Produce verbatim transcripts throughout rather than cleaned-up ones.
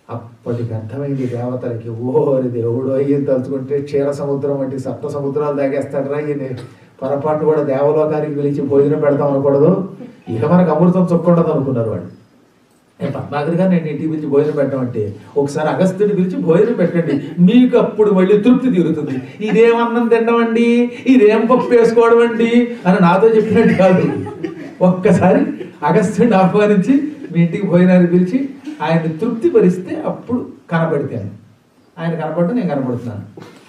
అప్పటికి అర్థమైంది దేవతలకి, ఓరి దేవుడు అయ్యి తలుచుకుంటే క్షీర సముద్రం వంటి సప్త సముద్రాలు తాగేస్తాడరా ఈయన, పొరపాటు కూడా దేవలోకానికి పిలిచి భోజనం పెడతాం అనకూడదు, ఇక మనకు అమృతం చొక్కుండదు అనుకున్నారు వాళ్ళు. నేను పద్మాకరిగా నేను ఇంటికి పిలిచి భోజనం పెట్టమంటే, ఒకసారి అగస్త్యుని పిలిచి భోజనం పెట్టండి, మీకు అప్పుడు మళ్ళీ తృప్తి తీరుతుంది. ఇదేం అన్నం తినమండి, ఇదేం పప్పు వేసుకోవడం అండి అని నాతో చెప్పినట్టు కాదు. ఒక్కసారి అగస్త్యుని ఆహ్వానించి మీ ఇంటికి భోజనాన్ని పిలిచి ఆయన్ని తృప్తి పరిస్తే అప్పుడు కనబడితాను. ఆయన కనపడటం నేను కనపడుతున్నాను.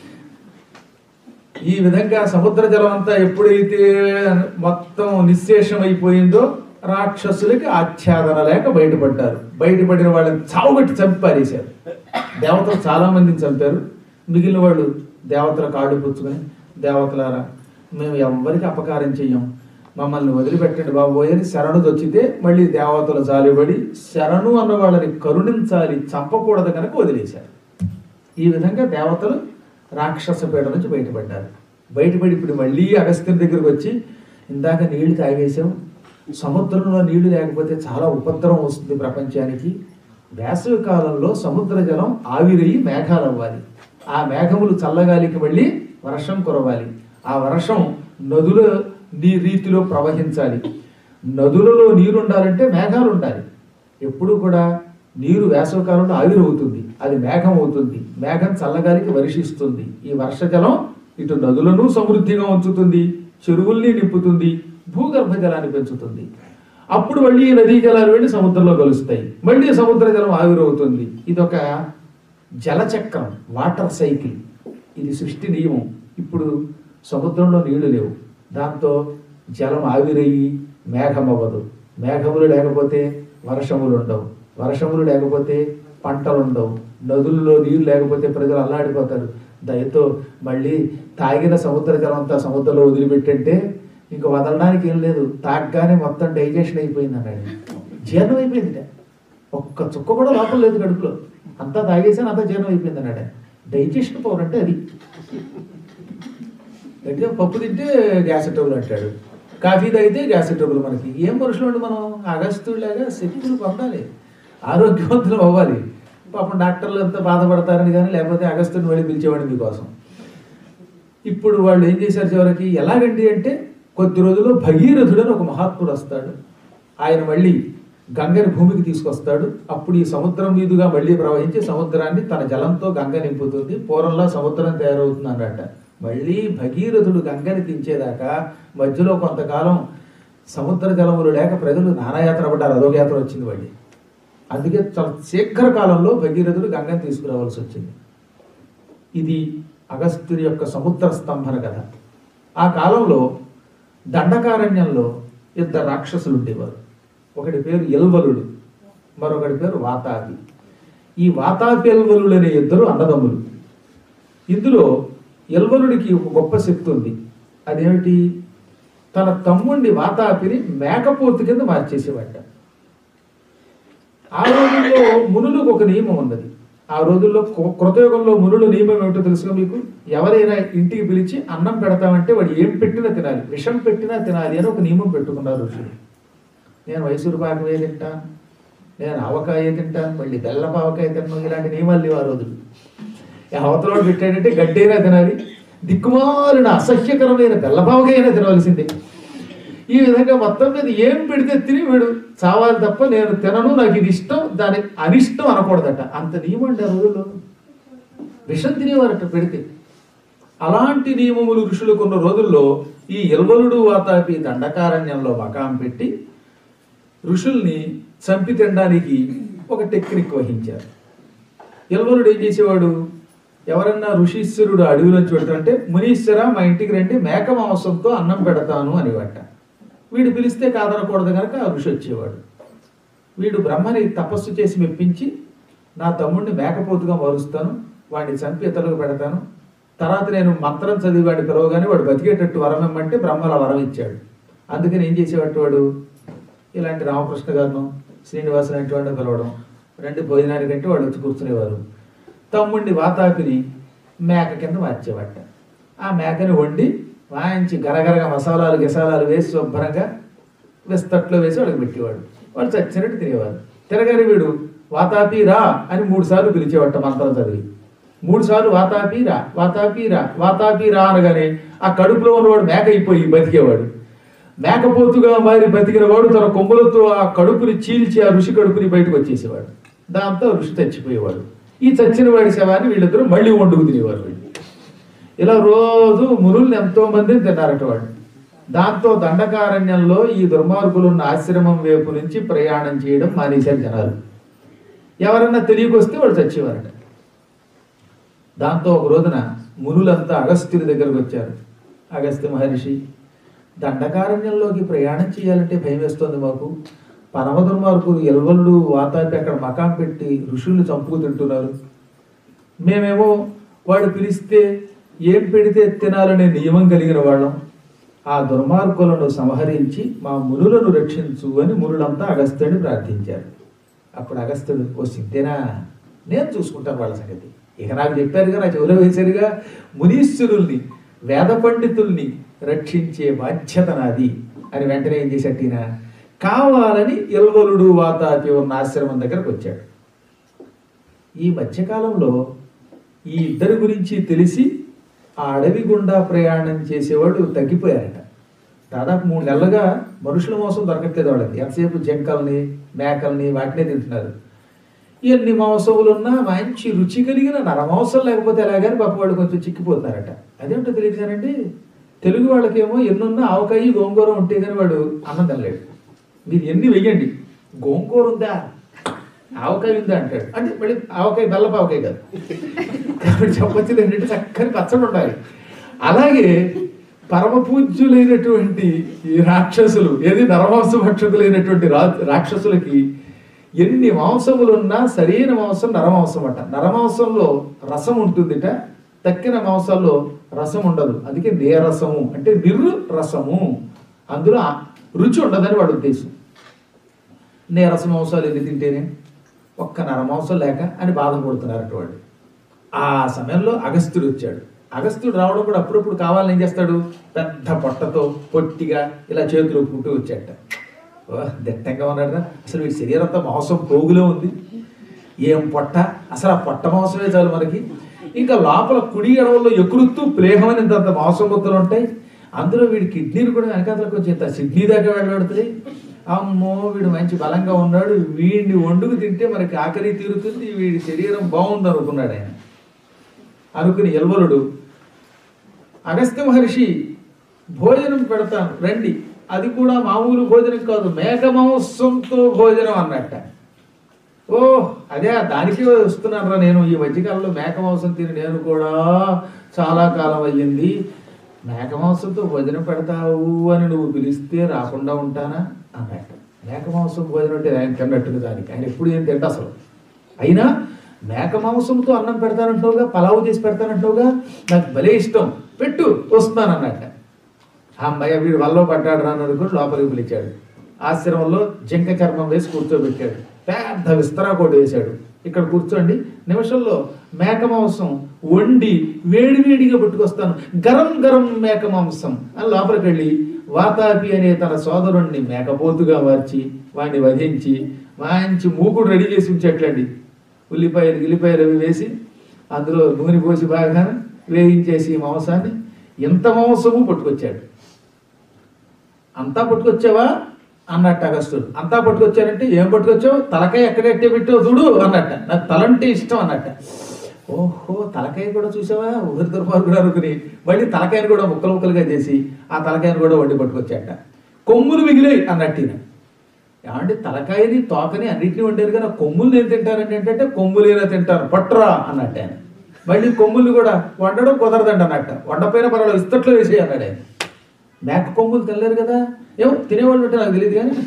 ఈ విధంగా సముద్ర జలం అంతా ఎప్పుడైతే మొత్తం నిశ్శేషం అయిపోయిందో రాక్షసులకి ఆచ్ఛాదన లేక బయటపడ్డారు. బయటపడిన వాళ్ళని చావుగట్టి చంపి పారేశారు. దేవతలు చాలా మందిని చంపారు. మిగిలిన వాళ్ళు దేవతల కాళ్ళు పుచ్చుకొని, దేవతలారా మేము ఎవ్వరికి అపకారం చెయ్యం, మమ్మల్ని వదిలిపెట్టండి బాబోయ్ అని శరణు వచ్చితే మళ్ళీ దేవతలు జాలిపడి శరణు అన్న వాళ్ళని కరుణించాలి, చంపకూడదు కనుక వదిలేశారు. ఈ విధంగా దేవతలు రాక్షస పీడ నుంచి బయటపడ్డారు. బయటపడి ఇప్పుడు మళ్ళీ అగస్త్యుని దగ్గరకు వచ్చి, ఇందాక నీళ్లు తాగేశాం, సముద్రంలో నీళ్లు లేకపోతే చాలా ఉపద్రవం వస్తుంది ప్రపంచానికి. వేసవి కాలంలో సముద్ర జలం ఆవిరయ్యి మేఘాలు అవ్వాలి, ఆ మేఘములు చల్లగాలికి మళ్ళీ వర్షం కురవాలి, ఆ వర్షం నదుల నీ రీతిలో ప్రవహించాలి. నదులలో నీరు ఉండాలంటే మేఘాలు ఉండాలి. ఎప్పుడు కూడా నీరు వేసవికాలంలో ఆవిరవుతుంది, అది మేఘం అవుతుంది, మేఘం చల్లగాలికి వర్షిస్తుంది. ఈ వర్షజలం ఇటు నదులను సమృద్ధిగా ఉంచుతుంది, చెరువుల్ని నింపుతుంది, భూగర్భ జలాన్ని పెంచుతుంది. అప్పుడు మళ్ళీ ఈ నదీ జలాలు వెళ్ళి సముద్రంలో కలుస్తాయి, మళ్ళీ సముద్ర జలం ఆవిరవుతుంది. ఇదొక జలచక్రం, వాటర్ సైకిల్. ఇది సృష్టి నియమం. ఇప్పుడు సముద్రంలో నీళ్లు లేవు, దాంతో జలం ఆవిరయ్యి మేఘం అవ్వదు, మేఘములు లేకపోతే వర్షములు ఉండవు, వర్షములు లేకపోతే పంటలు ఉండవు, నదుల్లో నీరు లేకపోతే ప్రజలు అల్లాడిపోతారు. దయతో మళ్ళీ తాగిన సముద్ర జలం అంతా సముద్రంలో వదిలిపెట్టంటే ఇంకా వదలడానికి ఏం లేదు, తాగ్గానే మొత్తం డైజెషన్ అయిపోయింది అన్నాడు. జీర్ణం అయిపోయింది, ఒక్క చుక్క కూడా లోపల లేదు కడుపులో, అంతా తాగేసాను అంతా జీర్ణం అయిపోయింది అన్నాడు. డైజెషన్ పవర్ అంటే అది. అంటే పప్పు తింటే గ్యాస్ ట్రబుల్ అంటాడు, కాఫీ తాగితే గ్యాస్ ట్రబుల్. మనకి ఏం మనుషులు మనం అగస్తులాగా శక్తులు పొందాలి, ఆరోగ్యవంతులు అవ్వాలి. పాపం డాక్టర్లు ఎంత బాధపడతారని కానీ, లేకపోతే అగస్తుని వెళ్ళి పిలిచేవాడు మీకోసం. ఇప్పుడు వాళ్ళు ఏం చేశారు చివరికి, ఎలాగండి అంటే కొద్ది రోజుల్లో భగీరథుడు అని ఒక మహాత్ముడు వస్తాడు, ఆయన మళ్ళీ గంగని భూమికి తీసుకొస్తాడు. అప్పుడు ఈ సముద్రం మీదుగా మళ్ళీ ప్రవహించి సముద్రాన్ని తన జలంతో గంగ నింపుతుంది, పూర్వంలా సముద్రం తయారవుతుంది అన్నట్ట. మళ్ళీ భగీరథుడు గంగని దించేదాకా మధ్యలో కొంతకాలం సముద్ర జలములు లేక ప్రజలు నానాయాత్ర పడ్డారు, అదొక యాత్ర వచ్చింది మళ్ళీ. అందుకే చాలా శీఘ్రకాలంలో భగీరథుడు గంగని తీసుకురావాల్సి వచ్చింది. ఇది అగస్త్యుని యొక్క సముద్ర స్తంభన కథ. ఆ కాలంలో దండకారణ్యంలో ఇద్దరు రాక్షసులు ఉండేవారు. ఒకటి పేరు ఎల్వలుడు, మరొకటి పేరు వాతాపి. ఈ వాతాపి ఎల్వలుడు అనే ఇద్దరు అన్నదమ్ములు. ఇందులో ఎల్వలుడికి ఒక గొప్ప శక్తి ఉంది. అదేమిటి, తన తమ్ముడిని వాతాపిని మేకపోతు కింద మార్చేసేవాట. ఆ రోజుల్లో మునులకు ఒక నియమం ఉన్నది. ఆ రోజుల్లో కృతయుగంలో మునుల నియమం ఏమిటో తెలుసుగా మీకు? ఎవరైనా ఇంటికి పిలిచి అన్నం పెడతామంటే వాడు ఏం పెట్టినా తినాలి, విషం పెట్టినా తినాలి అని ఒక నియమం పెట్టుకున్నారు ఋషులు. నేను మైసూరు పాకమే తింటా, నేను ఆవకాయ తింటా, మళ్ళీ బెల్లం ఆవకాయ తిన్నాను, ఇలాంటి నియమాలు లేవు ఆ రోజులు. అవతల పెట్టాడంటే గడ్డైనా తినాలి, దిక్కుమాలిన అసహ్యకరమైన బెల్లపావకైనా తినవలసిందే. ఈ విధంగా మొత్తం మీద ఏం పెడితే తిని వీడు చావాలి తప్ప నేను తినను, నాకు ఇది ఇష్టం, దాని అనిష్టం అనకూడదట. అంత నియమం అండి ఆ రోజుల్లో. విషం తినేవారట పెడితే. అలాంటి నియమములు ఋషులకు ఉన్న రోజుల్లో ఈ ఎల్వలుడు వాతాపి దండకారణ్యంలో మకాం పెట్టి ఋషుల్ని చంపి తినడానికి ఒక టెక్నిక్ వహించారు. ఎల్వలుడు ఏం చేసేవాడు, ఎవరన్నా ఋషీశ్వరుడు అడవిలోంచి పెడతాడంటే, మునీశ్వర మా ఇంటికి రండి మేక మాంసంతో అన్నం పెడతాను అనేవాట. వీడు పిలిస్తే కాదనకూడదు కనుక ఆ ఋషి వచ్చేవాడు. వీడు బ్రహ్మని తపస్సు చేసి మెప్పించి నా తమ్ముడిని మేకపోతుగా మారుస్తాను, వాడిని చంపి ఇతరులకు పెడతాను, తర్వాత నేను మంత్రం చదివి వాడిని పిలవగానే వాడు బతికేటట్టు వరం ఇమ్మంటే బ్రహ్మల వరం ఇచ్చాడు. అందుకని ఏం చేసేవాడు వాడు, ఇలాంటి రామకృష్ణ గారిను శ్రీనివాసు లాంటి వాడిని పిలవడం, రెండు భోజనానికంటే వాడు వచ్చి కూర్చునేవారు. తమ్ముడిని వాతాపిని మేక కింద మార్చేవాట. ఆ మేకని వండి వాయించి గరగరగా మసాలాలు గిసాలాలు వేసి శుభ్రంగా విస్తట్లో వేసి వాడికి పెట్టేవాడు. వాడు చచ్చినట్టు తినేవాడు. తిరగారి వీడు వాతాపి రా అని మూడు సార్లు పిలిచేవట మంత్రం చదివి. మూడు సార్లు వాతాపి రా వాతాపి రా వాతాపి రా అనగానే ఆ కడుపులో ఉన్నవాడు మేక అయిపోయి బతికేవాడు. మేకపోతుగా మారి బతికిన వాడు తన కొమ్ములతో ఆ కడుపుని చీల్చి ఆ ఋషి కడుపుని బయటకు వచ్చేసేవాడు. దాంతో ఋషి చచ్చిపోయేవాడు. ఈ చచ్చిన వాడి శవాన్ని వీళ్ళిద్దరూ మళ్ళీ వండుకు తినేవారు. ఇలా రోజు మునుల్ని ఎంతో మందిని తిన్నారట వాడు. దాంతో దండకారణ్యంలో ఈ దుర్మార్గులున్న ఆశ్రమం వైపు నుంచి ప్రయాణం చేయడం మానేశారు జనాలు. ఎవరన్నా తెలియకొస్తే వాడు చచ్చేవారట. దాంతో ఒక రోజున మునులంతా అగస్త్యుని దగ్గరకు వచ్చారు. అగస్త్య మహర్షి, దండకారణ్యంలోకి ప్రయాణం చేయాలంటే భయం వేస్తోంది మాకు. పరమ దుర్మార్గులు ఎల్వళ్ళు వాతాపి అక్కడ మకాం పెట్టి ఋషుల్ని చంపుకు తింటున్నారు. మేమేమో వాడు పిలిస్తే ఏం పెడితే తినాలనే నియమం కలిగిన వాళ్ళం. ఆ దుర్మార్గులను సంహరించి మా మునులను రక్షించు అని మునులంతా అగస్త్యుడిని ప్రార్థించారు. అప్పుడు అగస్త్యుడు, ఓ సిద్ధేనా, నేను చూసుకుంటాను వాళ్ళ సంగతి. ఇక నాకు చెప్పారుగా, నా చెవులో వేశారుగా, మునీశ్వరుల్ని వేద పండితుల్ని రక్షించే బాధ్యత నాది అని వెంటనే ఏం చేసేట్టిన కావాలని ఎల్వలుడు వాతాపి ఉన్న ఆశ్రమం దగ్గరకు వచ్చాడు. ఈ మధ్యకాలంలో ఈ ఇద్దరి గురించి తెలిసి ఆ అడవి గుండా ప్రయాణం చేసేవాడు తగ్గిపోయారట. దాదాపు మూడు నెలలుగా మనుషుల మోసం దొరకట్లేదు వాళ్ళకి. ఎంతసేపు జంకల్ని మేకల్ని వాటినే తింటున్నారు. ఎన్ని మాంసములు ఉన్నా మంచి రుచి కలిగిన నరమాంసం లేకపోతే ఎలాగని పాప వాళ్ళు కొంచెం చిక్కిపోతున్నారట. అదేంటో తెలియదు కానండి, తెలుగు వాళ్ళకేమో ఎన్నున్నా ఆవకాయ గోంగూర ఉంటే కానీ వాడు అన్నం తినలేడు. మీరు ఎన్ని వెయ్యండి, గోంగూర ఉందా ఆవకాయ ఉందా అంటాడు. అంటే మళ్ళీ ఆవకాయ బెల్లపు ఆవకాయ కాదు కాబట్టి చెప్పొచ్చింది ఏంటంటే చక్కని పచ్చడి ఉండాలి. అలాగే పరమ పూజ్యులైనటువంటి ఈ రాక్షసులు, ఏది నరమాంస భక్షకులైనటువంటి రా రాక్షసులకి ఎన్ని మాంసములున్నా సరైన మాంసం నరమాంసం అట. నరమాంసంలో రసం ఉంటుందిట, తక్కిన మాంసాల్లో రసం ఉండదు. అందుకే నీరసము అంటే నిర్రు రసము, అందులో రుచి ఉండదని వాడి ఉద్దేశం. నీరస మాంసాలు ఎన్ని తింటేనే ఒక్క నరమాంసం లేక అని బాధపడుతున్నారట వాడు. ఆ సమయంలో అగస్త్యుడు వచ్చాడు. అగస్త్యుడు రావడం కూడా అప్పుడప్పుడు కావాలని ఏం చేస్తాడు, పెద్ద పొట్టతో పొట్టిగా ఇలా చేతులు పుట్టు వచ్చాట. దిట్టంగా ఉన్నాడు. అసలు వీడి శరీరం అంతా మాంసం పోగులో ఉంది. ఏం పొట్ట, అసలు ఆ పొట్ట మాంసమే చాలు మనకి. ఇంకా లోపల కుడి ఎడవల్లో ఎకురుతూ ప్లేహం అని ఇంత మాంసం ముద్దలు ఉంటాయి. అందులో వీడి కిడ్నీలు కూడా వెనకాతలకు వచ్చి ఇంత సిడ్నీ దాకా వెళ్ళబడుతుంది. అమ్మో వీడు మంచి బలంగా ఉన్నాడు, వీడిని వండుకు తింటే మనకి ఆకలి తీరుతుంది, వీడి శరీరం బాగుంది అనుకున్నాడు ఆయన. అనుకుని ఎల్వలుడు, అగస్త్య మహర్షి భోజనం పెడతాను రండి, అది కూడా మామూలు భోజనం కాదు, మేక మాంసంతో భోజనం అన్నట్ట. ఓ అదే దానికే వస్తున్నాను రా నేను. ఈ మధ్యకాలంలో మేక మాంసం తిని నేను కూడా చాలా కాలం అయ్యింది. మేక మాంసంతో భోజనం పెడతావు అని నువ్వు పిలిస్తే రాకుండా ఉంటానా అన్నట్టు. మేక మాంసం భోజనం అంటే ఆయన తిన్నట్టుగా దానికి ఆయన ఎప్పుడు ఏం తింట అసలు. అయినా మేక మాంసంతో అన్నం పెడతానంటావుగా, పలావు చేసి పెడతానంటావుగా, నాకు భలే ఇష్టం, పెట్టు వస్తున్నాను అన్నట్ట. ఆ అమ్మాయి వీడు వల్ల పడ్డాడు రా అని అనుకుని లోపలికి పిలిచాడు. ఆశ్రమంలో జింక చర్మం వేసి కూర్చోబెట్టాడు. పెద్ద విస్తరా కోట వేశాడు. ఇక్కడ కూర్చోండి, నిమిషంలో మేక మాంసం వండి వేడి వేడిగా పట్టుకొస్తాను, గరం గరం మేక మాంసం అని లోపలికి వెళ్ళి వాతాపి అనే తన సోదరుణ్ణి మేకపోతుగా మార్చి వాడిని వధించి మంచి మూకుడు రెడీ చేసి ఉంచేట్లండి. ఉల్లిపాయలు గిల్లిపాయలు అవి వేసి అందులో నూనె పోసి బాగా వేయించేసి మాంసాన్ని ఎంత మాంసము పట్టుకొచ్చాడు. అంతా పట్టుకొచ్చావా అన్నట్టు అగస్త్యుడు. అంతా పట్టుకొచ్చారంటే ఏం పట్టుకొచ్చావు, తలకాయ ఎక్కడెట్టే పెట్టావు చూడు అన్నట్ట. నాకు తలంటే ఇష్టం అన్నట్ట. ఓహో తలకాయ కూడా చూసావా, ఊరి దుర్మార్గుడు అనుకుని మళ్ళీ తలకాయను కూడా ముక్కలు ముక్కలుగా చేసి ఆ తలకాయను కూడా వండి పట్టుకొచ్చాట. కొమ్ములు మిగిలాయి అన్నట్టు. ఏమంటే తలకాయని తోకని అన్నింటినీ వండారు కానీ కొమ్ములు నేను తింటానంటే ఏంటంటే కొమ్ములేనా తింటాను పట్టురా అన్నట్టు ఆయన. మళ్ళీ కొమ్ములు కూడా వండడం కుదరదండి అన్నట్ట. వండపోయిన పర్వాలేదు ఇస్తట్లో వేసేయి అన్నాడు ఆయన. మేక కొమ్ములు తినలేరు కదా, ఏమో తినేవాళ్ళు అంటే నాకు తెలియదు కానీ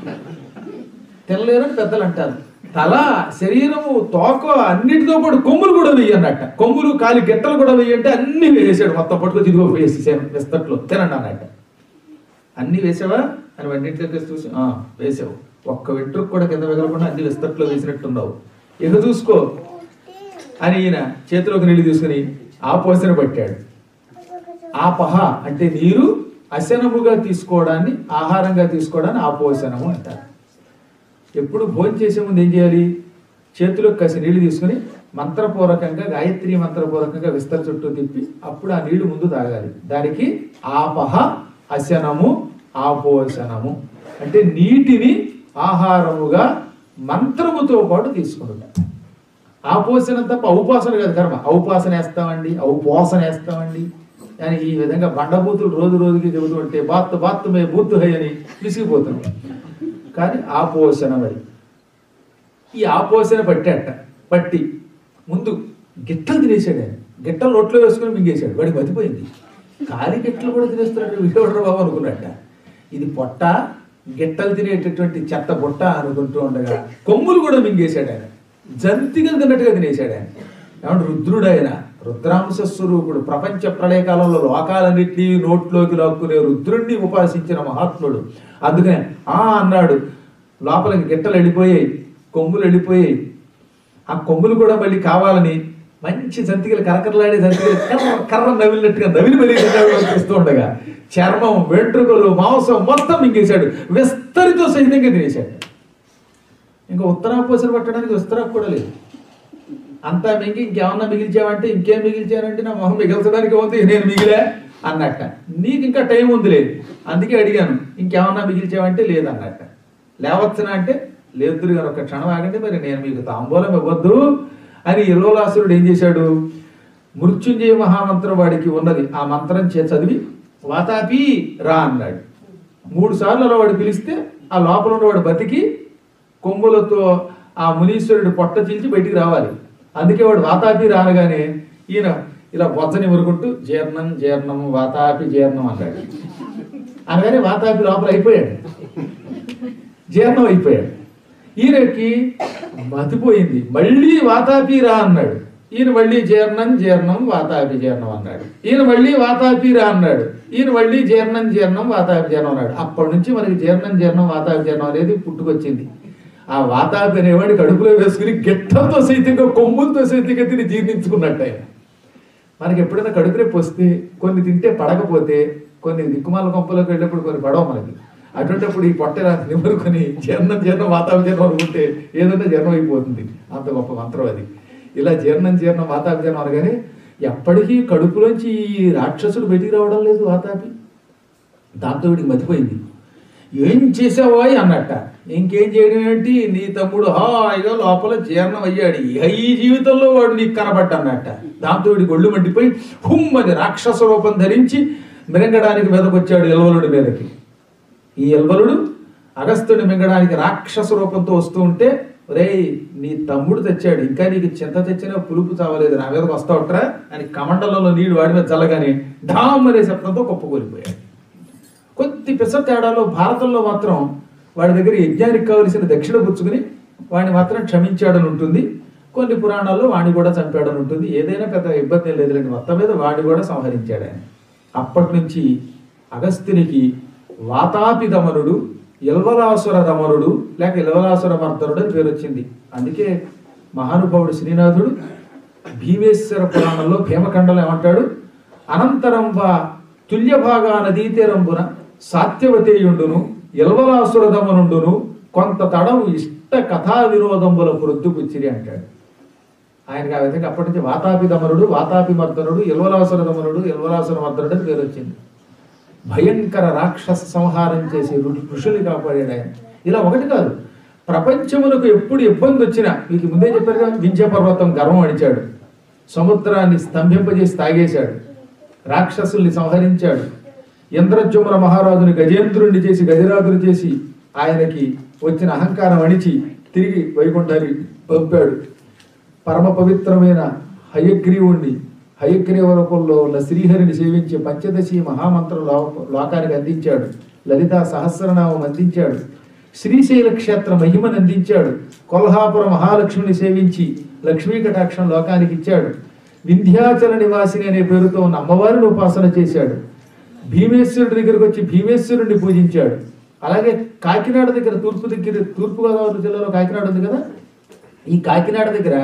తినలేరు అని పెద్దలు అంటారు. తల శరీరము తోక అన్నిటితో పాటు కొమ్ములు కూడా వెయ్యి అన్నట్ట. కొమ్ములు కాలి గిట్టలు కూడా వెయ్యి అంటే అన్ని వేసాడు. మొత్తం పట్టుకొచ్చి ఇదిగో వేసి విస్తట్లో తినండి అన్నట్ట. అన్ని వేసావా అని వంటింటి చూసి వేసావు, ఒక్క వెంట్రుకు కూడా కింద మిగలకుండా అన్ని విస్తట్లో వేసినట్టున్నావు, ఇక చూసుకో అని ఈయన చేతిలోకి నీళ్ళు తీసుకుని ఆపోసన పట్టాడు. ఆపహ అంటే నీరు, అశనముగా తీసుకోవడాన్ని ఆహారంగా తీసుకోవడాన్ని ఆపోసనము అంటారు. ఎప్పుడు భోజనం చేసే ముందు ఏం చేయాలి, చేతిలో కసి నీళ్లు తీసుకుని మంత్రపూర్వకంగా గాయత్రి మంత్రపూర్వకంగా విస్తర చుట్టూ తిప్పి అప్పుడు ఆ నీళ్లు ముందు తాగాలి. దానికి ఆపహ అశనము ఆపోషణము అంటే నీటిని ఆహారముగా మంత్రముతో పాటు తీసుకుంటాం. ఆపోషణ తప్ప ఔపాసన కాదు కర్మ. ఔపాసన వేస్తామండి, ఔపోసన వేస్తామండి అని ఈ విధంగా బండబూతులు రోజు రోజుకి చెబుతూ ఉంటే బాత్ బాత్ మే బూత్ హై అని విసిగిపోతున్నాం. కానీ ఆపోషణ మరి ఈ ఆపోషణ పట్టేట పట్టి ముందు గిట్టలు తినేసాడు. ఆయన గిట్టలు నోట్లో వేసుకుని మింగేశాడు. వాడికి మతిపోయింది. కాలి గిట్టలు కూడా తినేస్తున్నాడు విజయవాడ బాబు అనుకున్నట్ట. ఇది పొట్ట గిట్టలు తినేటటువంటి చెత్త బుట్ట అనుకుంటూ ఉండగా కొమ్ములు కూడా మింగేశాడు. ఆయన జంతికలు తిన్నట్టుగా తినేశాడు. ఆయన ఏమంటే రుద్రుడు, ఆయన రుద్రాంశ స్వరూపుడు, ప్రపంచ ప్రళయకాలంలో లోకాలన్నింటినీ నోట్లోకి లాక్కునే రుద్రుడిని ఉపాసించిన మహాత్ముడు. అందుకనే ఆ అన్నాడు. లోపలికి గిట్టలు వెళ్ళిపోయాయి, కొమ్ములు వెళ్ళిపోయాయి. ఆ కొమ్ములు కూడా మళ్ళీ కావాలని మంచి జంతికలు కరకరలాడే జంతికలు కర్ర కర్ర నవిలినట్టుగా నవిలి మళ్ళీ చూస్తూ ఉండగా చర్మం, వెంట్రుకలు, మాంసం మొత్తం మింగేశాడు. విస్తరితో సహితంగా తినేశాడు. ఇంకా ఉత్తరాపోసలు పట్టడానికి విస్తరాకు కూడా లేదు. అంతా మింగి ఇంకేమన్నా మిగిల్చావంటే ఇంకేం మిగిల్చానంటే నా మొహం మిగిల్చడానికి ఉంది నేను మిగిలే అన్నట్ట. నీకు ఇంకా టైం ఉంది లేదు, అందుకే అడిగాను ఇంకేమన్నా మిగిల్చావంటే లేదన్నట్ట. లేవచ్చునా అంటే లేదు గారు ఒక క్షణం ఆగండి, మరి నేను మీకు తాంబూలం ఇవ్వద్దు అని ఇల్లోలాసురుడు ఏం చేశాడు, మృత్యుంజయ మహామంత్రం వాడికి ఉన్నది ఆ మంత్రం చే చదివి వాతాపి రా అన్నాడు. మూడు సార్లు అలా వాడు పిలిస్తే ఆ లోపల ఉన్నవాడు బతికి కొమ్ములతో ఆ మునీశ్వరుడు పొట్ట చీల్చి బయటికి రావాలి. అందుకే వాడు వాతాపి రానగానే ఈయన ఇలా బొచ్చని మురుగుంటూ జీర్ణం జీర్ణం వాతాపి జీర్ణం అన్నాడు. అనగానే వాతాపి లోపల అయిపోయాడు, జీర్ణం అయిపోయాడు. ఈయనకి మతిపోయింది. మళ్ళీ వాతాపి రా అన్నాడు. ఈయన మళ్ళీ జీర్ణం జీర్ణం వాతాపి జీర్ణం అన్నాడు. ఈయన మళ్ళీ వాతాపి రా అన్నాడు. ఈయన మళ్ళీ జీర్ణం జీర్ణం వాతాపి జీర్ణం అన్నాడు. అప్పటి నుంచి మనకి జీర్ణం జీర్ణం వాతాపి జీర్ణం అనేది పుట్టుకొచ్చింది. ఆ వాతాపి అనేవాడి కడుపులో వేసుకుని గిట్టంతో సైతంగా కొమ్ములతో సైతంగా తిని జీర్ణించుకున్నట్టు ఆయన. మనకి ఎప్పుడైనా కడుపు నొప్పి వస్తే కొన్ని తింటే పడకపోతే కొన్ని దిక్కుమాల కొంపలోకి వెళ్ళినప్పుడు కొన్ని పడవ మనకి. అటువంటిప్పుడు ఈ పొట్ట నిమరుకొని జీర్ణం జీర్ణం వాతాపి జీర్ణం అనుకుంటే ఏదైనా జీర్ణం అయిపోతుంది. అంత గొప్ప మంత్రం అది. ఇలా జీర్ణం జీర్ణం వాతాపి జీర్ణం అనగానే ఎప్పటికీ కడుపులోంచి ఈ రాక్షసుడు బయటికి రావడం లేదు వాతాపి. దాంతో వీడికి మతిపోయింది. ఏం చేసావో అన్నట్ట. ఇంకేం చేయడం ఏంటి, నీ తమ్ముడు హాయిగా లోపల జీర్ణం అయ్యాడు, ఈ జీవితంలో వాడు నీకు కనబడ్డన్నట్ట. దాంతో వీడికి ఒళ్ళు మండిపోయి హుమ్మని రాక్షస రూపం ధరించి మిరంగడానికి మీదకొచ్చాడు ఎల్వలుడి మీదకి. ఈ ఎల్వలుడు అగస్త్యుని మింగడానికి రాక్షస రూపంతో వస్తూ ఉంటే, రే నీ తమ్ముడు తెచ్చాడు, ఇంకా నీకు చింత తెచ్చినా పులుపు చావలేదు, నా మీదకి వస్తావుట్రా అని కమండలంలో నీళ్లు వాడి మీద చల్లగానే ఢామ్ అనే శబ్దంతో కుప్పకూలిపోయాడు. కొద్ది పిస తేడాలో భారతంలో మాత్రం వాడి దగ్గర యజ్ఞానికి కావలసిన దక్షిణ పుచ్చుకుని వాడిని మాత్రం క్షమించాడని ఉంటుంది. కొన్ని పురాణాల్లో వాడిని కూడా చంపాడని ఉంటుంది. ఏదైనా పెద్ద ఇబ్బంది లేదులేండి, మొత్తం మీద వాడిని కూడా సంహరించాడు ఆయన. అప్పటి నుంచి అగస్త్యునికి వాతాపి దమనుడు, ఎల్వలాసుర దమనుడు లేక ఎల్వలాసుర మర్దనుడు అని పేరు వచ్చింది. అందుకే మహానుభావుడు శ్రీనాథుడు భీమేశ్వర పురాణంలో భీమఖండలో ఏమంటాడు, అనంతరం వా తుల్యభాగా నదీ తీరంబున సాత్యవతేయుండును ఎల్వలాసుర దమనుండును కొంత తడవు ఇష్ట కథా వినోదంబుల ప్రొద్దుపుచ్చిరి అంటాడు. ఆయనకి ఆ విధంగా అప్పటి నుంచి వాతాపి దమనుడు, వాతాపి మర్దనుడు, ఎల్వలాసుర దమనుడు, ఎల్వలాసుర మర్దనుడు అని పేరు వచ్చింది. భయంకర రాక్షస సంహారం చేసి ఋషులు కాపాడాడు ఆయన. ఇలా ఒకటి కాదు, ప్రపంచమునకు ఎప్పుడు ఇబ్బంది వచ్చినా మీకు ముందే చెప్పారుగా, వింధ్య పర్వతం గర్వం అడిచాడు, సముద్రాన్ని స్తంభింపజేసి తాగేశాడు, రాక్షసుల్ని సంహరించాడు, ఇంద్రజుమ్న మహారాజుని గజేంద్రుణ్ణి చేసి గజరాజుని చేసి ఆయనకి వచ్చిన అహంకారం అణిచి తిరిగి వైకుంఠాన్ని పంపాడు. పరమ పవిత్రమైన హయగ్రీవుణ్ణి హయగ్రీవ రూపంలో ఉన్న శ్రీహరిని సేవించి పంచదశి మహామంత్రం లోకానికి అందించాడు. లలితా సహస్రనామం అందించాడు. శ్రీశైల క్షేత్ర మహిమను అందించాడు. కొల్హాపుర మహాలక్ష్మిని సేవించి లక్ష్మీ కటాక్షం లోకానికి ఇచ్చాడు. వింధ్యాచల నివాసిని అనే పేరుతో ఉన్న అమ్మవారిని ఉపాసన చేశాడు. భీమేశ్వరుడి దగ్గరకు వచ్చి భీమేశ్వరుడిని పూజించాడు. అలాగే కాకినాడ దగ్గర తూర్పు దగ్గర తూర్పుగోదావరి జిల్లాలో కాకినాడ ఉంది కదా, ఈ కాకినాడ దగ్గర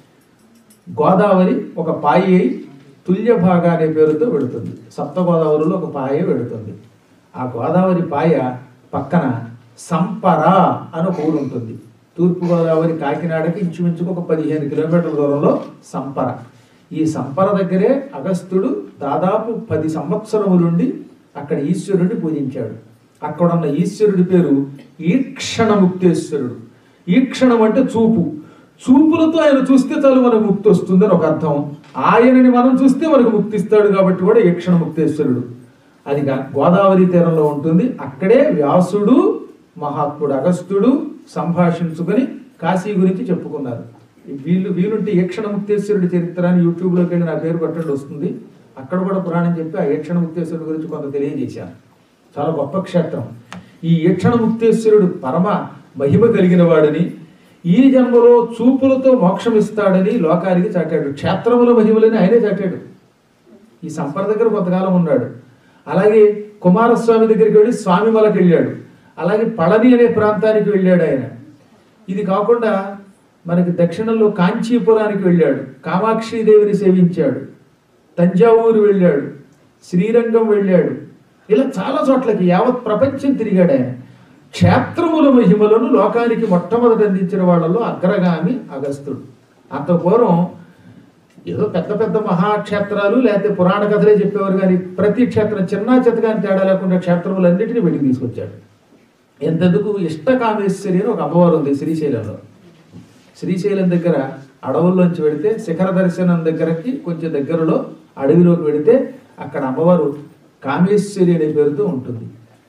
గోదావరి ఒక పాయి అయి తుల్యభాగ అనే పేరుతో వెళుతుంది. సప్త గోదావరిలో ఒక పాయ వెళుతుంది. ఆ గోదావరి పాయ పక్కన సంపర అని ఒక ఊరు ఉంటుంది. తూర్పుగోదావరి కాకినాడకి ఇంచుమించుకు ఒక పదిహేను కిలోమీటర్ల దూరంలో సంపర. ఈ సంపర దగ్గరే అగస్త్యుడు దాదాపు పది సంవత్సరములుండి అక్కడ ఈశ్వరుడిని పూజించాడు. అక్కడున్న ఈశ్వరుడి పేరు ఈక్షణముక్తేశ్వరుడు. ఈక్షణం అంటే చూపు. చూపులతో ఆయన చూస్తే చాలు మనకు ముక్తి వస్తుందని ఒక అర్థం. ఆయనని మనం చూస్తే మనకు ముక్తి ఇస్తాడు కాబట్టి కూడా ఈక్షణముక్తేశ్వరుడు. అది గోదావరి తీరంలో ఉంటుంది. అక్కడే వ్యాసుడు మహాత్ముడు అగస్త్యుడు సంభాషించుకొని కాశీ గురించి చెప్పుకున్నారు. వీళ్ళు వీలుంటే ఈక్షణముక్తేశ్వరుడి చరిత్ర అని యూట్యూబ్లోకి వెళ్ళి నా పేరు కొట్టండి వస్తుంది. అక్కడ కూడా పురాణం చెప్పి ఆ ఈక్షణముక్తేశ్వరుడి గురించి కొంత తెలియజేశాను. చాలా గొప్ప క్షేత్రం. ఈ ఈక్షణముక్తేశ్వరుడు పరమ మహిమ కలిగిన వాడని, ఈ జన్మలో చూపులతో మోక్షం ఇస్తాడని లోకానికి చాటాడు. క్షేత్రముల మహిమలని ఆయనే చాటాడు. ఈ సంపద దగ్గర కొంతకాలం ఉన్నాడు. అలాగే కుమారస్వామి దగ్గరికి వెళ్ళి స్వామిమలకి వెళ్ళాడు. అలాగే పళని అనే ప్రాంతానికి వెళ్ళాడు ఆయన. ఇది కాకుండా మనకి దక్షిణంలో కాంచీపురానికి వెళ్ళాడు, కామాక్షిదేవిని సేవించాడు, తంజావూరు వెళ్ళాడు, శ్రీరంగం వెళ్ళాడు. ఇలా చాలా చోట్లకి యావత్ ప్రపంచం తిరిగాడు ఆయన. క్షేత్రముల మహిమలను లోకానికి మొట్టమొదటి అందించిన వాళ్ళలో అగ్రగామి అగస్త్యుడు. అంత పూర్వం ఏదో పెద్ద పెద్ద మహాక్షేత్రాలు లేకపోతే పురాణ కథలే చెప్పేవారు, కానీ ప్రతి క్షేత్రం చిన్న చితకాని తేడా లేకుండా క్షేత్రములన్నింటినీ వెలికి తీసుకొచ్చాడు. ఎంతెందుకు ఇష్టకామేశ్వరి అని ఒక అమ్మవారు ఉంది శ్రీశైలంలో. శ్రీశైలం దగ్గర అడవుల్లోంచి వెడితే శిఖర దర్శనం దగ్గరకి కొంచెం దగ్గరలో అడవిలోకి వెడితే అక్కడ అమ్మవారు కామేశ్వరి అనే పేరుతో ఉంటుంది.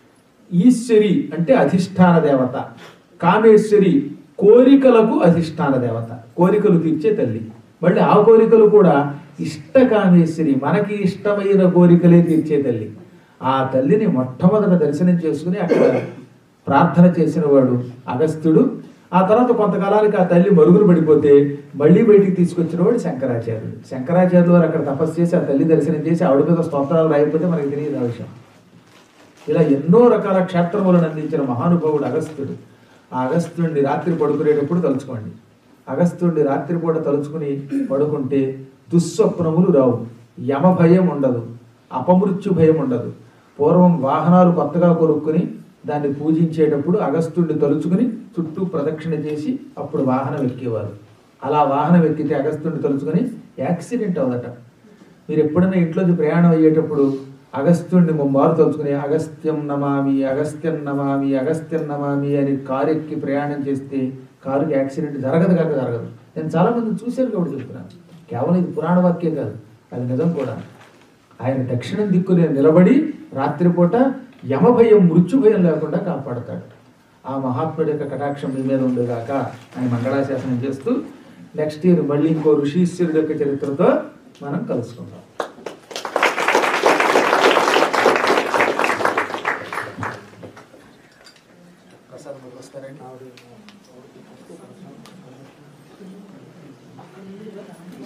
ఈశ్వరి అంటే అధిష్టాన దేవత, కామేశ్వరి కోరికలకు అధిష్టాన దేవత, కోరికలు తీర్చే తల్లి. మళ్ళీ ఆ కోరికలు కూడా ఇష్టకామేశ్వరి, మనకి ఇష్టమైన కోరికలే తీర్చే తల్లి. ఆ తల్లిని మొట్టమొదట దర్శనం చేసుకుని అక్కడ ప్రార్థన చేసిన వాడు అగస్త్యుడు. ఆ తర్వాత కొంతకాలానికి ఆ తల్లి మరుగున పడిపోతే మళ్ళీ బయటికి తీసుకొచ్చిన వాడు శంకరాచార్యుడు. శంకరాచార్యులు వారు అక్కడ తపస్సు చేసి ఆ తల్లి దర్శనం చేసి ఆవిడ మీద స్తోత్రాలు రాయకపోతే మనకి తెలియదు ఆ విషయం. ఇలా ఎన్నో రకాల క్షేత్రములను అందించిన మహానుభావుడు అగస్త్యుడు. ఆ అగస్త్యుడిని రాత్రి పడుకునేటప్పుడు తలుచుకోండి. అగస్త్యుడిని రాత్రిపూట తలుచుకుని పడుకుంటే దుస్వప్నములు రావు, యమ భయం ఉండదు, అపమృత్యు భయం ఉండదు. పూర్వం వాహనాలు కొత్తగా కొనుక్కుని దాన్ని పూజించేటప్పుడు అగస్త్యుడిని తలుచుకుని చుట్టూ ప్రదక్షిణ చేసి అప్పుడు వాహనం ఎక్కేవారు. అలా వాహనం ఎక్కితే అగస్త్యుడిని తలుచుకుని యాక్సిడెంట్ అవదట. మీరు ఎప్పుడైనా ఇంట్లోకి ప్రయాణం అయ్యేటప్పుడు అగస్త్యుడిని ముమ్మారు తలుచుకుని అగస్త్యం నమామి అగస్త్యం నమామి అగస్త్యం నమామి అని కారు ఎక్కి ప్రయాణం చేస్తే కారుకి యాక్సిడెంట్ జరగదు కాక జరగదు. నేను చాలా మంది చూశాను కాబట్టి చెప్తున్నాను. కేవలం ఇది పురాణ వాక్యం కాదు, అది నిజం కూడా. ఆయన దక్షిణం దిక్కునే నిలబడి రాత్రిపూట యమభయం మృత్యుభయం లేకుండా కాపాడతాడు. ఆ మహాత్ముడి యొక్క కటాక్షం మీ మీద ఉండేగాక ఆయన మంగళాశాసనం చేస్తూ నెక్స్ట్ ఇయర్ మళ్ళీ ఇంకో ఋషీశ్వరుడు యొక్క చరిత్రతో మనం కలుసుకుందాం. ప్రసాద్